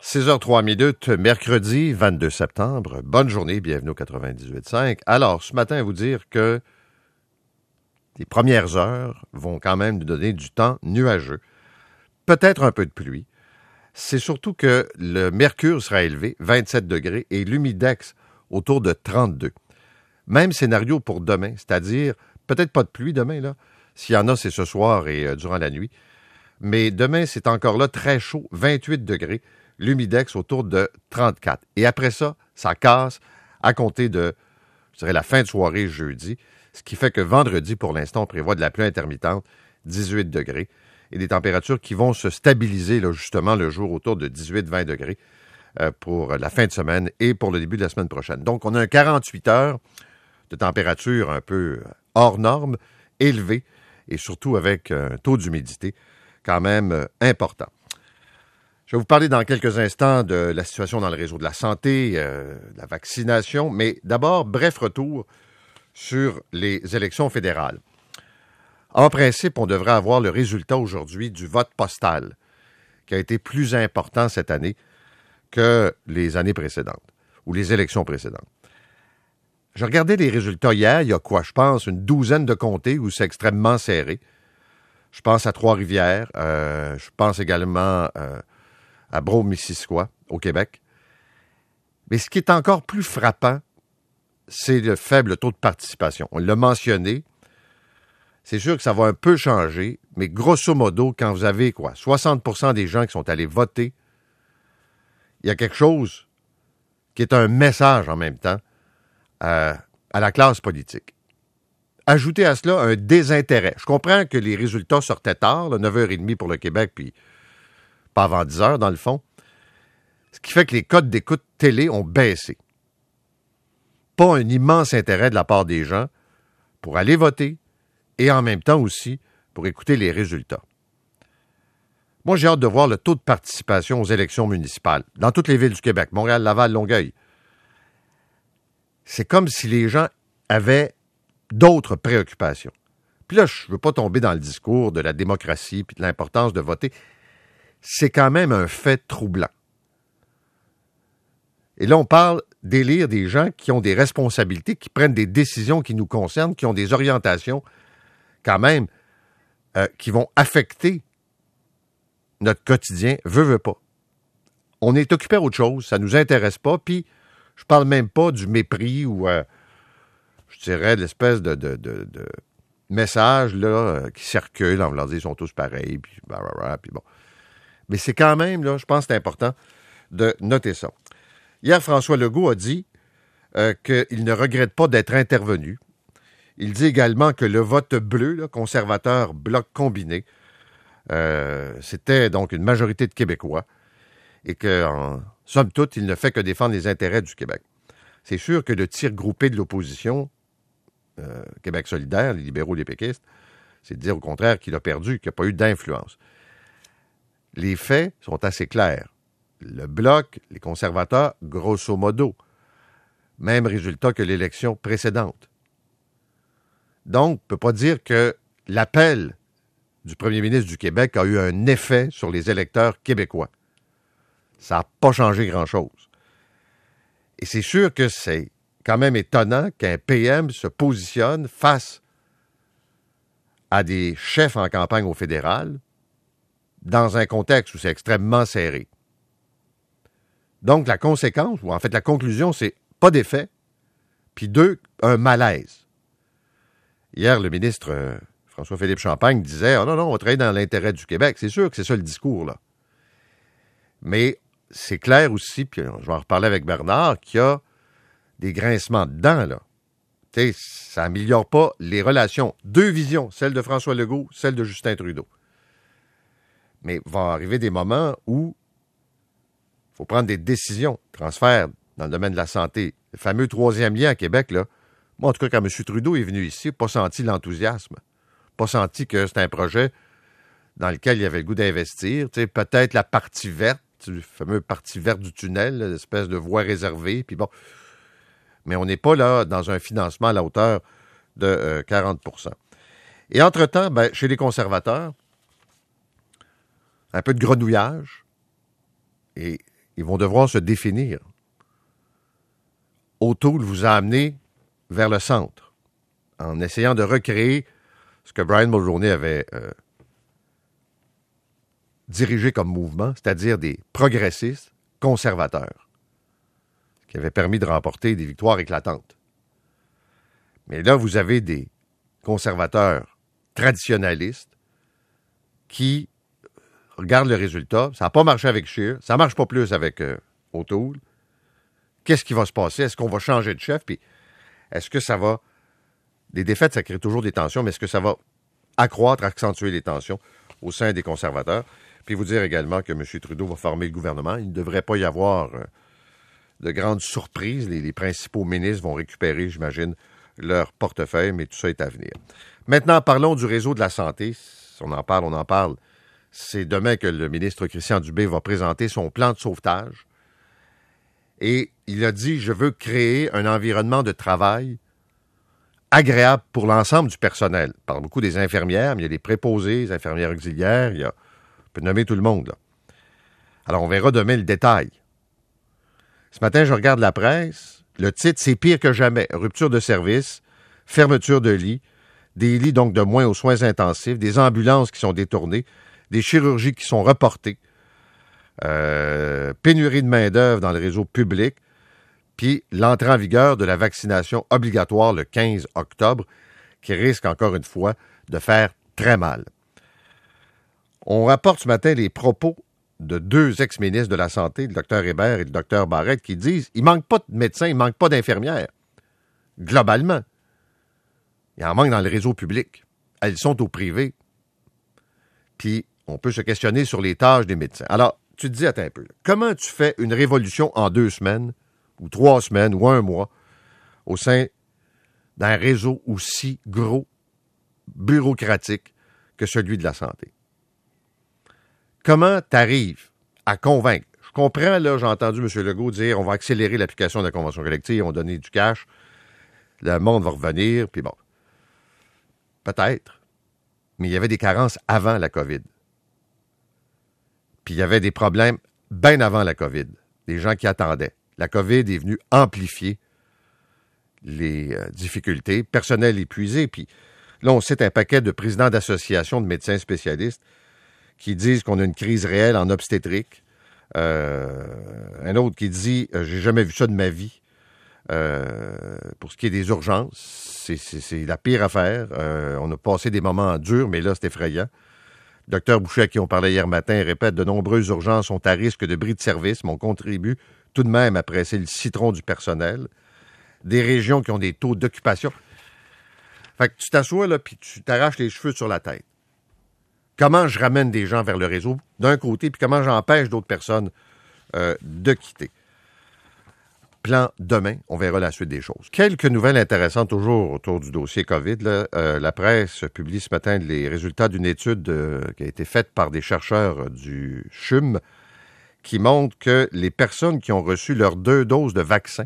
6h03 minutes, mercredi 22 septembre. Bonne journée, bienvenue au 98.5. Alors, ce matin, à vous dire que les premières heures vont quand même nous donner du temps nuageux. Peut-être un peu de pluie. C'est surtout que le mercure sera élevé, 27 degrés, et l'humidex autour de 32. Même scénario pour demain, c'est-à-dire peut-être pas de pluie demain, là. S'il y en a, c'est ce soir et durant la nuit. Mais demain, c'est encore là très chaud, 28 degrés. L'humidex autour de 34. Et après ça, ça casse à compter de, je dirais, la fin de soirée jeudi, ce qui fait que vendredi, pour l'instant, on prévoit de la pluie intermittente, 18 degrés, et des températures qui vont se stabiliser, là, justement, le jour autour de 18-20 degrés pour la fin de semaine et pour le début de la semaine prochaine. Donc, on a un 48 heures de température un peu hors norme, élevé, et surtout avec un taux d'humidité quand même important. Je vais vous parler dans quelques instants de la situation dans le réseau de la santé, de la vaccination, mais d'abord, bref retour sur les élections fédérales. En principe, on devrait avoir le résultat aujourd'hui du vote postal, qui a été plus important cette année que les années précédentes, ou les élections précédentes. Je regardais les résultats hier, il y a quoi, je pense, une douzaine de comtés où c'est extrêmement serré. Je pense à Trois-Rivières, je pense également à Brome-Missisquoi, au Québec. Mais ce qui est encore plus frappant, c'est le faible taux de participation. On l'a mentionné. C'est sûr que ça va un peu changer, mais grosso modo, quand vous avez 60% des gens qui sont allés voter, il y a quelque chose qui est un message en même temps à la classe politique. Ajoutez à cela un désintérêt. Je comprends que les résultats sortaient tard, là, 9h30 pour le Québec, puis pas avant 10h, dans le fond. Ce qui fait que les codes d'écoute télé ont baissé. Pas un immense intérêt de la part des gens pour aller voter et en même temps aussi pour écouter les résultats. Moi, j'ai hâte de voir le taux de participation aux élections municipales dans toutes les villes du Québec, Montréal, Laval, Longueuil. C'est comme si les gens avaient d'autres préoccupations. Puis là, je ne veux pas tomber dans le discours de la démocratie puis de l'importance de voter. C'est quand même un fait troublant. Et là, on parle d'élire des gens qui ont des responsabilités, qui prennent des décisions qui nous concernent, qui ont des orientations quand même qui vont affecter notre quotidien, veut pas. On est occupé à autre chose, ça ne nous intéresse pas, puis je parle même pas du mépris ou, je dirais, de l'espèce de message là, qui circule en voulant dire qu'ils sont tous pareils, puis bon. Mais c'est quand même, là, je pense que c'est important de noter ça. Hier, François Legault a dit qu'il ne regrette pas d'être intervenu. Il dit également que le vote bleu, là, conservateur, bloc combiné, c'était donc une majorité de Québécois et qu'en somme toute, il ne fait que défendre les intérêts du Québec. C'est sûr que le tir groupé de l'opposition, Québec solidaire, les libéraux, les péquistes, c'est de dire au contraire qu'il a perdu, qu'il n'y a pas eu d'influence. Les faits sont assez clairs. Le Bloc, les conservateurs, grosso modo, même résultat que l'élection précédente. Donc, on ne peut pas dire que l'appel du premier ministre du Québec a eu un effet sur les électeurs québécois. Ça n'a pas changé grand-chose. Et c'est sûr que c'est quand même étonnant qu'un PM se positionne face à des chefs en campagne au fédéral dans un contexte où c'est extrêmement serré. Donc, la conséquence, ou en fait la conclusion, c'est pas d'effet, puis deux, un malaise. Hier, le ministre François-Philippe Champagne disait « Ah non, on va travailler dans l'intérêt du Québec. » C'est sûr que c'est ça le discours, là. Mais c'est clair aussi, puis je vais en reparler avec Bernard, qu'il y a des grincements de dents, là. Tu sais, ça n'améliore pas les relations. Deux visions, celle de François Legault, celle de Justin Trudeau. Mais il va arriver des moments où il faut prendre des décisions, transferts dans le domaine de la santé. Le fameux troisième lien à Québec, là. Moi, en tout cas, quand M. Trudeau est venu ici, pas senti l'enthousiasme. Pas senti que c'était un projet dans lequel il y avait le goût d'investir. Tu sais, peut-être la partie verte, le fameux partie verte du tunnel, l'espèce de voie réservée, puis bon. Mais on n'est pas là dans un financement à la hauteur de 40%. Et entre-temps, chez les conservateurs, un peu de grenouillage. Et ils vont devoir se définir. O'Toole vous a amené vers le centre, en essayant de recréer ce que Brian Mulroney avait dirigé comme mouvement, c'est-à-dire des progressistes conservateurs, ce qui avait permis de remporter des victoires éclatantes. Mais là, vous avez des conservateurs traditionnalistes qui regardent le résultat. Ça n'a pas marché avec Scheer, ça ne marche pas plus avec O'Toole. Qu'est-ce qui va se passer? Est-ce qu'on va changer de chef? Puis est-ce que ça va... Des défaites, ça crée toujours des tensions, mais est-ce que ça va accroître, accentuer les tensions au sein des conservateurs? Puis vous dire également que M. Trudeau va former le gouvernement. Il ne devrait pas y avoir de grandes surprises. Les principaux ministres vont récupérer, j'imagine, leur portefeuille, mais tout ça est à venir. Maintenant, parlons du réseau de la santé. On en parle. C'est demain que le ministre Christian Dubé va présenter son plan de sauvetage. Et il a dit, je veux créer un environnement de travail agréable pour l'ensemble du personnel. On parle beaucoup des infirmières, mais il y a les préposés, les infirmières auxiliaires, on peut nommer tout le monde, là. Alors, on verra demain le détail. Ce matin, je regarde la presse. Le titre, c'est pire que jamais. Rupture de service, fermeture de lits, des lits donc de moins aux soins intensifs, des ambulances qui sont détournées, des chirurgies qui sont reportées, pénurie de main-d'œuvre dans le réseau public, puis l'entrée en vigueur de la vaccination obligatoire le 15 octobre, qui risque encore une fois de faire très mal. On rapporte ce matin les propos de deux ex-ministres de la Santé, le Dr Hébert et le Dr Barrette, qui disent il ne manque pas de médecins, il ne manque pas d'infirmières. Globalement, il en manque dans le réseau public. Elles sont au privé. Puis, on peut se questionner sur les tâches des médecins. Alors, tu te dis, attends un peu, comment tu fais une révolution en 2 semaines, ou 3 semaines, ou 1 mois, au sein d'un réseau aussi gros, bureaucratique, que celui de la santé? Comment tu arrives à convaincre? Je comprends, là, j'ai entendu M. Legault dire on va accélérer l'application de la convention collective, on va donner du cash, le monde va revenir, puis bon. Peut-être. Mais il y avait des carences avant la COVID. Puis il y avait des problèmes bien avant la COVID. Des gens qui attendaient. La COVID est venue amplifier les difficultés. Personnel épuisé. Puis là, on cite un paquet de présidents d'associations de médecins spécialistes qui disent qu'on a une crise réelle en obstétrique. Un autre qui dit « J'ai jamais vu ça de ma vie ». Pour ce qui est des urgences, c'est la pire affaire. On a passé des moments durs, mais là, c'est effrayant. Dr Boucher, à qui on parlait hier matin, répète, de nombreuses urgences sont à risque de bris de service, mais on contribue tout de même à presser le citron du personnel. Des régions qui ont des taux d'occupation. Fait que tu t'assois là, puis tu t'arraches les cheveux sur la tête. Comment je ramène des gens vers le réseau d'un côté, puis comment j'empêche d'autres personnes de quitter? Plan demain, on verra la suite des choses. Quelques nouvelles intéressantes toujours autour du dossier COVID. Là. La presse publie ce matin les résultats d'une étude qui a été faite par des chercheurs du CHUM qui montre que les personnes qui ont reçu leurs 2 doses de vaccin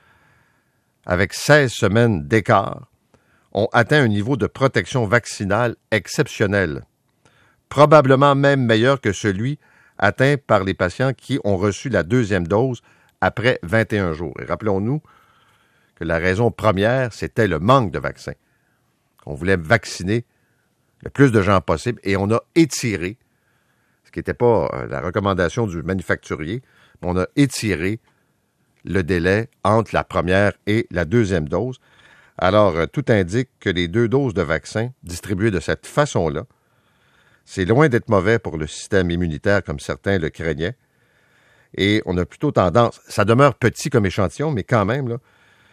avec 16 semaines d'écart ont atteint un niveau de protection vaccinale exceptionnel, probablement même meilleur que celui atteint par les patients qui ont reçu la 2e dose après 21 jours. Et rappelons-nous que la raison première, c'était le manque de vaccins. On voulait vacciner le plus de gens possible et on a étiré, ce qui n'était pas la recommandation du manufacturier, mais on a étiré le délai entre la première et la 2e dose. Alors, tout indique que les 2 doses de vaccin distribuées de cette façon-là, c'est loin d'être mauvais pour le système immunitaire comme certains le craignaient. Et on a plutôt tendance, ça demeure petit comme échantillon, mais quand même, là,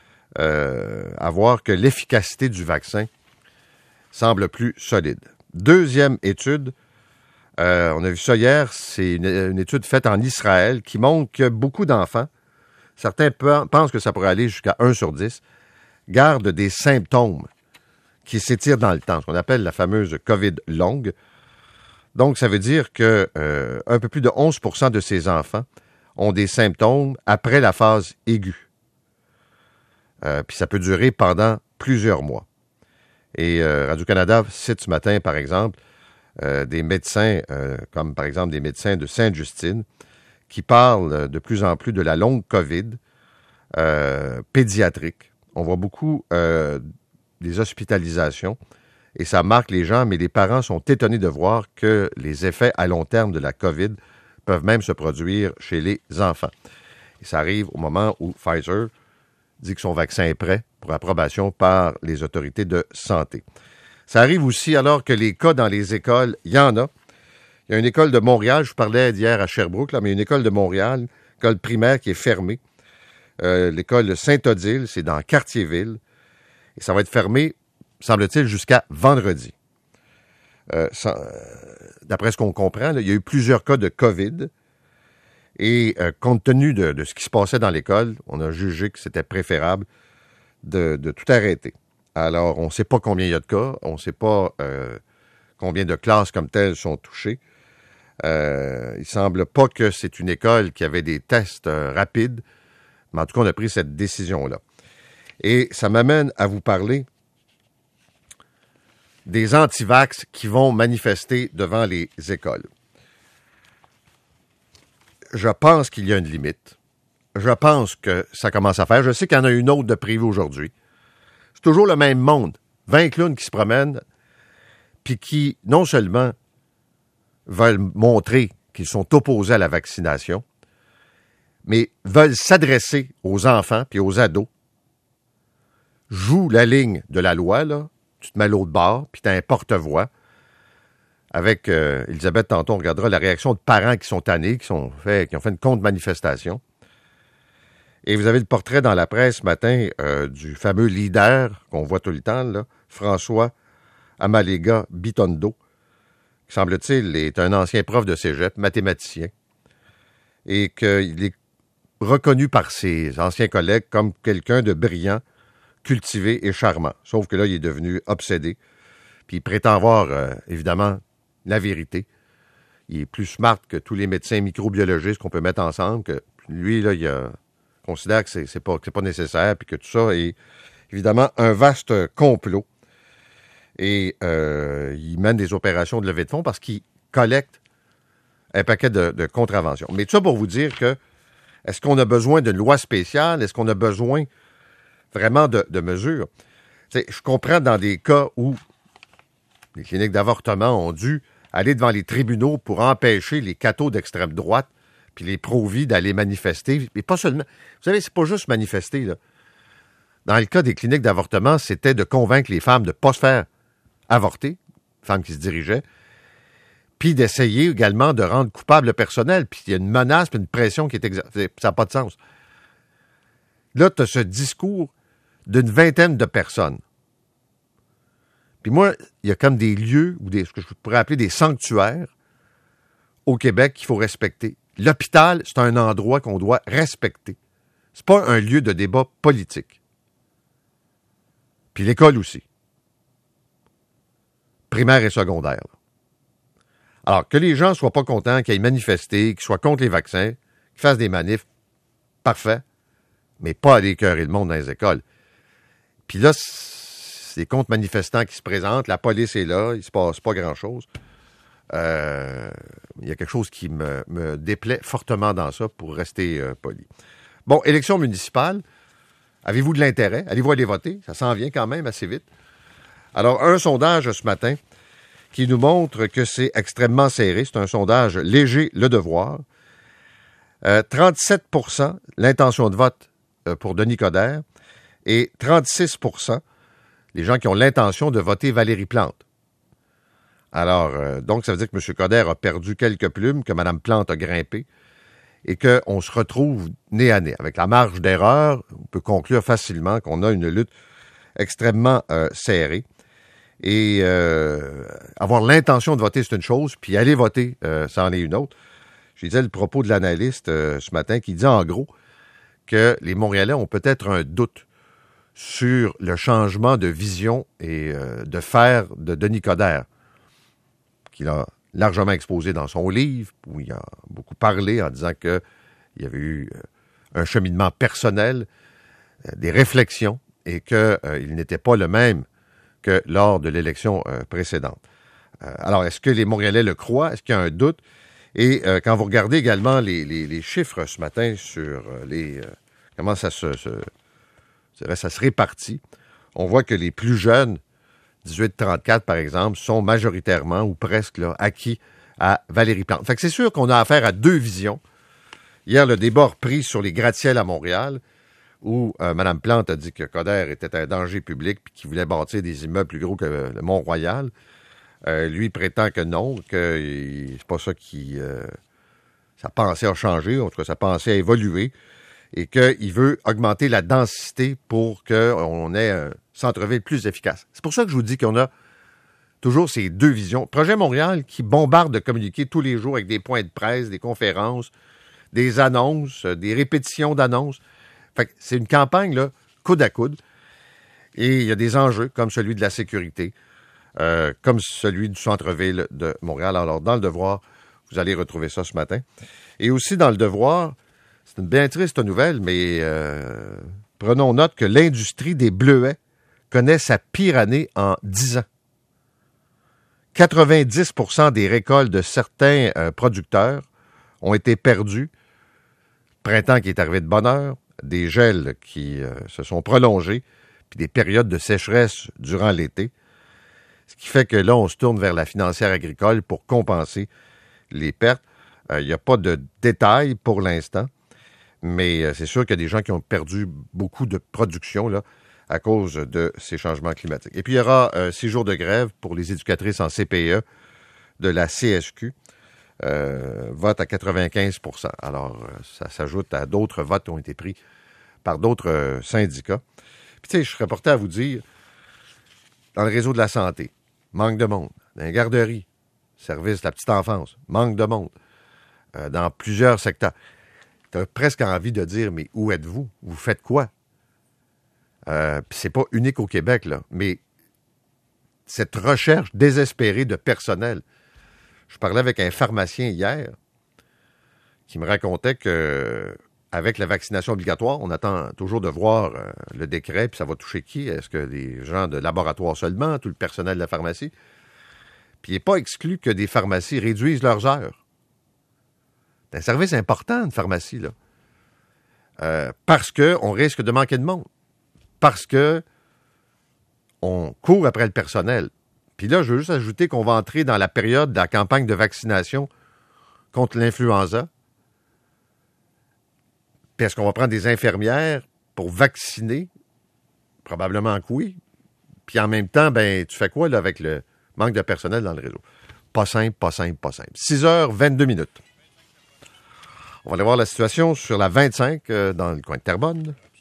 à voir que l'efficacité du vaccin semble plus solide. Deuxième étude, on a vu ça hier, c'est une étude faite en Israël qui montre que beaucoup d'enfants, certains pensent que ça pourrait aller jusqu'à 1 sur 10, gardent des symptômes qui s'étirent dans le temps, ce qu'on appelle la fameuse COVID longue. Donc, ça veut dire que un peu plus de 11% de ces enfants ont des symptômes après la phase aiguë. Puis ça peut durer pendant plusieurs mois. Et Radio-Canada cite ce matin, par exemple, des médecins, comme par exemple des médecins de Sainte-Justine, qui parle de plus en plus de la longue COVID pédiatrique. On voit beaucoup des hospitalisations et ça marque les gens, mais les parents sont étonnés de voir que les effets à long terme de la COVID peuvent même se produire chez les enfants. Et ça arrive au moment où Pfizer dit que son vaccin est prêt pour approbation par les autorités de santé. Ça arrive aussi alors que les cas dans les écoles, il y en a. Il y a une école de Montréal, je vous parlais d'hier à Sherbrooke, là, mais une école de Montréal, école primaire qui est fermée. L'école de Saint-Odile, c'est dans Cartierville. Et ça va être fermé, semble-t-il, jusqu'à vendredi. D'après ce qu'on comprend, là, il y a eu plusieurs cas de COVID. Et compte tenu de ce qui se passait dans l'école, on a jugé que c'était préférable de tout arrêter. Alors, on ne sait pas combien il y a de cas, on ne sait pas combien de classes comme telles sont touchées. Il ne semble pas que c'est une école qui avait des tests rapides, mais en tout cas, on a pris cette décision-là. Et ça m'amène à vous parler des antivax qui vont manifester devant les écoles. Je pense qu'il y a une limite. Je pense que ça commence à faire. Je sais qu'il y en a une autre de prévue aujourd'hui. C'est toujours le même monde. 20 clowns qui se promènent, puis qui, non seulement veulent montrer qu'ils sont opposés à la vaccination, mais veulent s'adresser aux enfants puis aux ados, jouent la ligne de la loi, là. Tu te mets à l'autre bord, puis tu as un porte-voix. Avec Elisabeth, tantôt, on regardera la réaction de parents qui sont tannés, qui ont fait une contre-manifestation. Et vous avez le portrait dans la presse ce matin du fameux leader qu'on voit tout le temps, là, François Amalega Bitondo, qui, semble-t-il, est un ancien prof de cégep, mathématicien, et qu'il est reconnu par ses anciens collègues comme quelqu'un de brillant, cultivé et charmant. Sauf que là, il est devenu obsédé, puis il prétend avoir, évidemment, la vérité. Il est plus smart que tous les médecins microbiologistes qu'on peut mettre ensemble, que lui, là, il considère que c'est pas nécessaire, puis que tout ça est évidemment un vaste complot. Et il mène des opérations de levée de fonds parce qu'il collecte un paquet de contraventions. Mais tout ça pour vous dire que, est-ce qu'on a besoin d'une loi spéciale? Est-ce qu'on a besoin vraiment de mesures? T'sais, je comprends dans des cas où les cliniques d'avortement ont dû aller devant les tribunaux pour empêcher les cathos d'extrême droite puis les pro-vie d'aller manifester. Mais pas seulement. Vous savez, c'est pas juste manifester, là. Dans le cas des cliniques d'avortement, c'était de convaincre les femmes de ne pas se faire avorter, femmes qui se dirigeaient, puis d'essayer également de rendre coupable le personnel. Puis il y a une menace puis une pression qui est exercée. Ça n'a pas de sens. Là, tu as ce discours d'une vingtaine de personnes. Puis moi, il y a comme des lieux, ou ce que je pourrais appeler des sanctuaires au Québec qu'il faut respecter. L'hôpital, c'est un endroit qu'on doit respecter. C'est pas un lieu de débat politique. Puis l'école aussi. Primaire et secondaire. Alors, que les gens ne soient pas contents, qu'ils aient manifesté, qu'ils soient contre les vaccins, qu'ils fassent des manifs, parfait, mais pas aller écœurer le monde dans les écoles. Puis là, c'est des contre-manifestants qui se présentent, la police est là, il ne se passe pas grand-chose. Il y a quelque chose qui me déplaît fortement dans ça, pour rester poli. Bon, élection municipale, avez-vous de l'intérêt? Allez-vous aller voter? Ça s'en vient quand même assez vite. Alors, un sondage ce matin qui nous montre que c'est extrêmement serré. C'est un sondage léger, Le Devoir. 37% l'intention de vote pour Denis Coderre et 36% les gens qui ont l'intention de voter Valérie Plante. Alors, donc, ça veut dire que M. Coderre a perdu quelques plumes, que Mme Plante a grimpé et qu'on se retrouve nez à nez. Avec la marge d'erreur, on peut conclure facilement qu'on a une lutte extrêmement serrée. Et avoir l'intention de voter, c'est une chose, puis aller voter, ça en est une autre. J'ai dit le propos de l'analyste ce matin qui dit en gros que les Montréalais ont peut-être un doute sur le changement de vision et de faire de Denis Coderre, qu'il a largement exposé dans son livre, où il a beaucoup parlé en disant qu'il y avait eu un cheminement personnel, des réflexions, et qu'il n'était pas le même que lors de l'élection précédente. Alors, est-ce que les Montréalais le croient? Est-ce qu'il y a un doute? Et quand vous regardez également les chiffres ce matin sur comment ça se répartit, on voit que les plus jeunes, 18-34 par exemple, sont majoritairement ou presque là, acquis à Valérie Plante. Fait que c'est sûr qu'on a affaire à deux visions. Hier, le débat a repris sur les gratte-ciels à Montréal, où Mme Plante a dit que Coderre était un danger public et qu'il voulait bâtir des immeubles plus gros que le Mont-Royal. Lui prétend que non, que c'est pas ça qui... sa pensée a changé, en tout cas sa pensée a évolué, et qu'il veut augmenter la densité pour qu'on ait un centre-ville plus efficace. C'est pour ça que je vous dis qu'on a toujours ces deux visions. Projet Montréal qui bombarde de communiqués tous les jours avec des points de presse, des conférences, des annonces, des répétitions d'annonces. Fait que c'est une campagne là, coude à coude. Et il y a des enjeux comme celui de la sécurité, comme celui du centre-ville de Montréal. Alors, dans Le Devoir, vous allez retrouver ça ce matin. Et aussi dans Le Devoir, c'est une bien triste nouvelle, mais prenons note que l'industrie des bleuets connaît sa pire année en 10 ans. 90% des récoltes de certains producteurs ont été perdues. Printemps qui est arrivé de bonne heure, des gels qui se sont prolongés, puis des périodes de sécheresse durant l'été. Ce qui fait que là, on se tourne vers la financière agricole pour compenser les pertes. Il n'y a pas de détails pour l'instant, mais c'est sûr qu'il y a des gens qui ont perdu beaucoup de production là, à cause de ces changements climatiques. Et puis, il y aura 6 jours de grève pour les éducatrices en CPE de la CSQ. Vote à 95%. Alors, ça s'ajoute à d'autres votes qui ont été pris par d'autres syndicats. Puis, tu sais, je serais porté à vous dire, dans le réseau de la santé, manque de monde. Dans les garderies, service de la petite enfance, manque de monde. Dans plusieurs secteurs. Tu as presque envie de dire, mais où êtes-vous? Vous faites quoi? Puis c'est pas unique au Québec, là, mais cette recherche désespérée de personnel. Je parlais avec un pharmacien hier qui me racontait que avec la vaccination obligatoire, on attend toujours de voir le décret, puis ça va toucher qui? Est-ce que les gens de laboratoire seulement, tout le personnel de la pharmacie? Puis il n'est pas exclu que des pharmacies réduisent leurs heures. C'est un service important, une pharmacie, là. Parce qu'on risque de manquer de monde. Parce que on court après le personnel. Puis là, je veux juste ajouter qu'on va entrer dans la période de la campagne de vaccination contre l'influenza. Puis est-ce qu'on va prendre des infirmières pour vacciner? Probablement que oui. Puis en même temps, ben tu fais quoi là, avec le manque de personnel dans le réseau? Pas simple, pas simple, pas simple. 6h22. On va aller voir la situation sur la 25 dans le coin de Terrebonne.